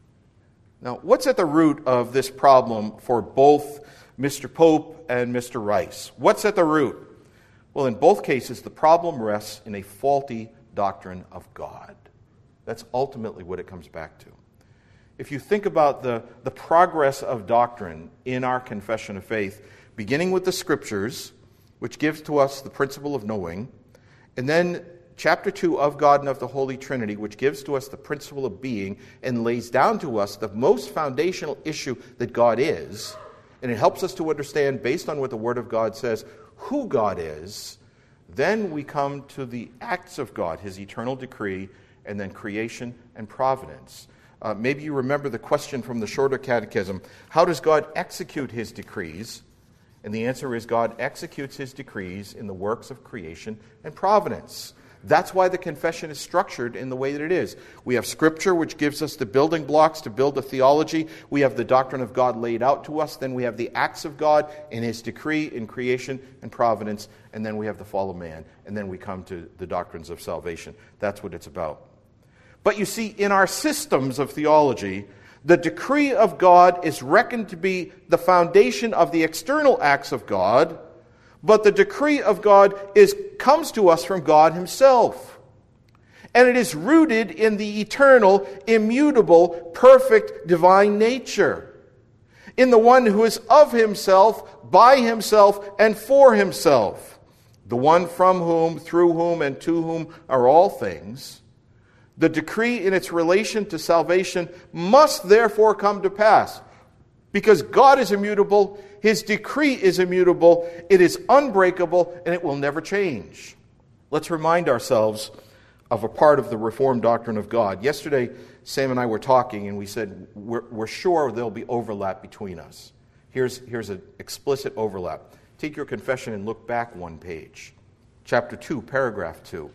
Now, what's at the root of this problem for both Mr. Pope and Mr. Rice? What's at the root? Well, in both cases, the problem rests in a faulty doctrine of God. That's ultimately what it comes back to. If you think about the progress of doctrine in our confession of faith, beginning with the Scriptures, which gives to us the principle of knowing, and then chapter 2 of God and of the Holy Trinity, which gives to us the principle of being and lays down to us the most foundational issue that God is, and it helps us to understand, based on what the Word of God says, who God is. Then we come to the acts of God, His eternal decree, and then creation and providence. Maybe you remember the question from the Shorter Catechism, how does God execute His decrees? And the answer is God executes His decrees in the works of creation and providence. That's why the confession is structured in the way that it is. We have Scripture, which gives us the building blocks to build a theology. We have the doctrine of God laid out to us. Then we have the acts of God in His decree in creation and providence. And then we have the fall of man. And then we come to the doctrines of salvation. That's what it's about. But you see, in our systems of theology, the decree of God is reckoned to be the foundation of the external acts of God, but the decree of God comes to us from God Himself. And it is rooted in the eternal, immutable, perfect divine nature, in the one who is of Himself, by Himself, and for Himself, the one from whom, through whom, and to whom are all things. The decree in its relation to salvation must therefore come to pass. Because God is immutable, His decree is immutable, it is unbreakable, and it will never change. Let's remind ourselves of a part of the Reformed doctrine of God. Yesterday, Sam and I were talking, and we said, we're sure there'll be overlap between us. Here's an explicit overlap. Take your confession and look back one page. Chapter 2, paragraph 2.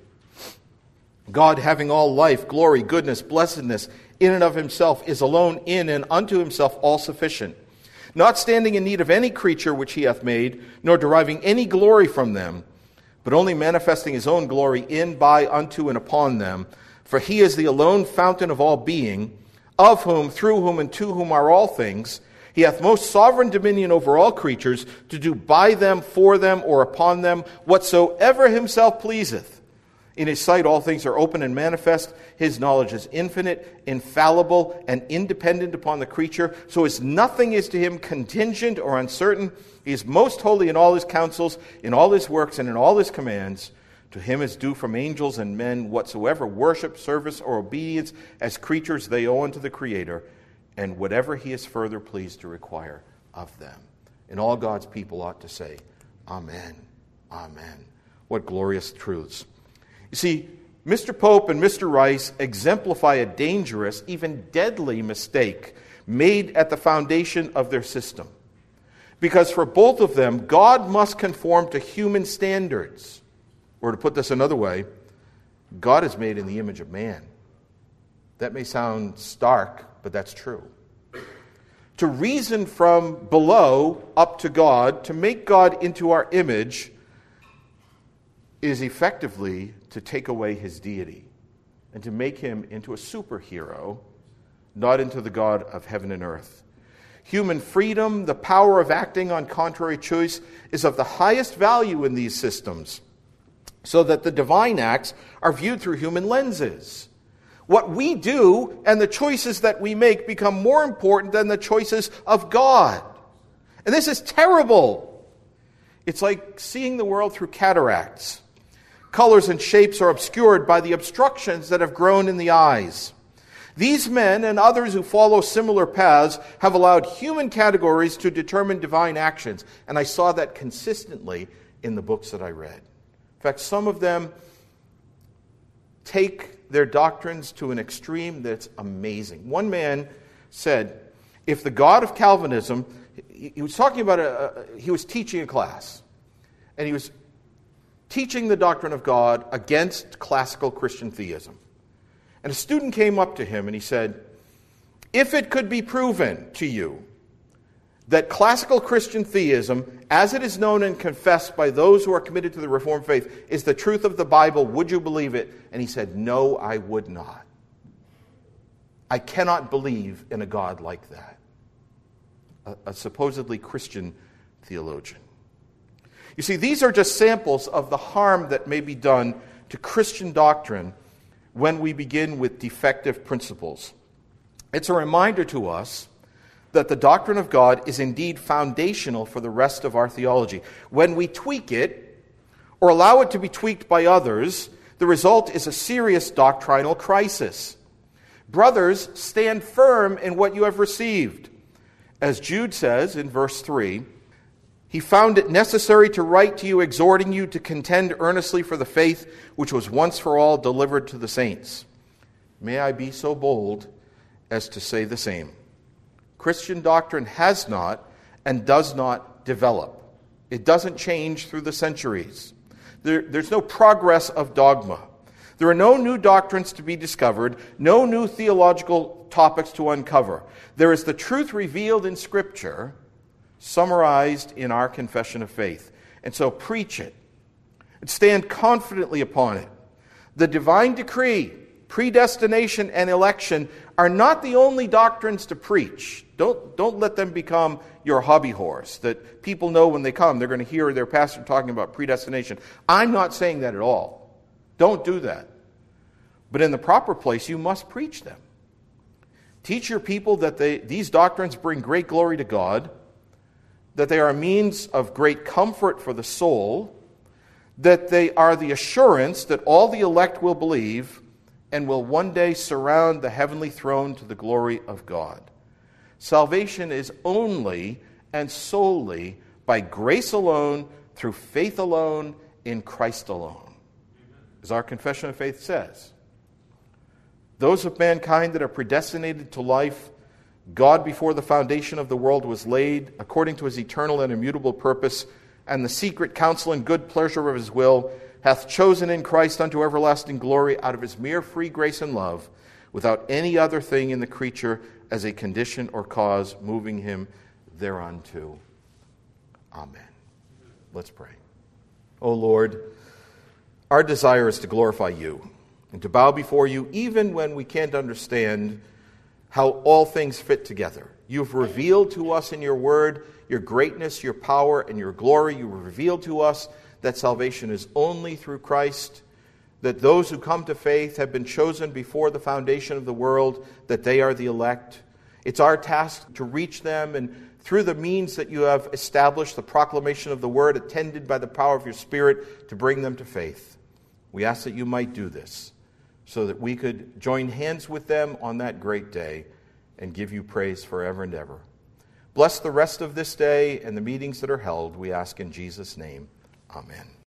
God, having all life, glory, goodness, blessedness, in and of Himself, is alone in and unto Himself all-sufficient, not standing in need of any creature which He hath made, nor deriving any glory from them, but only manifesting His own glory in, by, unto, and upon them. For He is the alone fountain of all being, of whom, through whom, and to whom are all things. He hath most sovereign dominion over all creatures, to do by them, for them, or upon them, whatsoever Himself pleaseth. In His sight all things are open and manifest. His knowledge is infinite, infallible, and independent upon the creature, so as nothing is to Him contingent or uncertain. He is most holy in all His counsels, in all His works, and in all His commands. To Him is due from angels and men whatsoever worship, service, or obedience as creatures they owe unto the Creator, and whatever He is further pleased to require of them. And all God's people ought to say, Amen, Amen. What glorious truths. You see, Mr. Pope and Mr. Rice exemplify a dangerous, even deadly mistake made at the foundation of their system. Because for both of them, God must conform to human standards. Or to put this another way, God is made in the image of man. That may sound stark, but that's true. To reason from below up to God, to make God into our image, is effectively to take away His deity and to make Him into a superhero, not into the God of heaven and earth. Human freedom, the power of acting on contrary choice, is of the highest value in these systems, so that the divine acts are viewed through human lenses. What we do and the choices that we make become more important than the choices of God. And this is terrible. It's like seeing the world through cataracts. Colors and shapes are obscured by the obstructions that have grown in the eyes. These men and others who follow similar paths have allowed human categories to determine divine actions. And I saw that consistently in the books that I read. In fact, some of them take their doctrines to an extreme that's amazing. One man said, if the God of Calvinism, he was talking about, he was teaching a class, and he was teaching the doctrine of God against classical Christian theism. And a student came up to him and he said, if it could be proven to you that classical Christian theism, as it is known and confessed by those who are committed to the Reformed faith, is the truth of the Bible, would you believe it? And he said, no, I would not. I cannot believe in a God like that. A supposedly Christian theologian. You see, these are just samples of the harm that may be done to Christian doctrine when we begin with defective principles. It's a reminder to us that the doctrine of God is indeed foundational for the rest of our theology. When we tweak it, or allow it to be tweaked by others, the result is a serious doctrinal crisis. Brothers, stand firm in what you have received. As Jude says in verse 3, he found it necessary to write to you, exhorting you to contend earnestly for the faith which was once for all delivered to the saints. May I be so bold as to say the same. Christian doctrine has not and does not develop. It doesn't change through the centuries. There's no progress of dogma. There are no new doctrines to be discovered, no new theological topics to uncover. There is the truth revealed in Scripture, summarized in our confession of faith. And so preach it and stand confidently upon it. The divine decree, predestination, and election are not the only doctrines to preach. Don't let them become your hobby horse, that people know when they come, they're going to hear their pastor talking about predestination. I'm not saying that at all. Don't do that. But in the proper place, you must preach them. Teach your people that these doctrines bring great glory to God, that they are a means of great comfort for the soul, that they are the assurance that all the elect will believe and will one day surround the heavenly throne to the glory of God. Salvation is only and solely by grace alone, through faith alone, in Christ alone. As our confession of faith says, those of mankind that are predestinated to life, God before the foundation of the world was laid, according to his eternal and immutable purpose, and the secret counsel and good pleasure of his will, hath chosen in Christ unto everlasting glory out of his mere free grace and love, without any other thing in the creature as a condition or cause moving him thereunto. Amen. Let's pray. O Lord, our desire is to glorify you and to bow before you even when we can't understand how all things fit together. You've revealed to us in your word your greatness, your power, and your glory. You revealed to us that salvation is only through Christ, that those who come to faith have been chosen before the foundation of the world, that they are the elect. It's our task to reach them, and through the means that you have established, the proclamation of the word, attended by the power of your Spirit, to bring them to faith. We ask that you might do this, so that we could join hands with them on that great day and give you praise forever and ever. Bless the rest of this day and the meetings that are held, we ask in Jesus' name. Amen.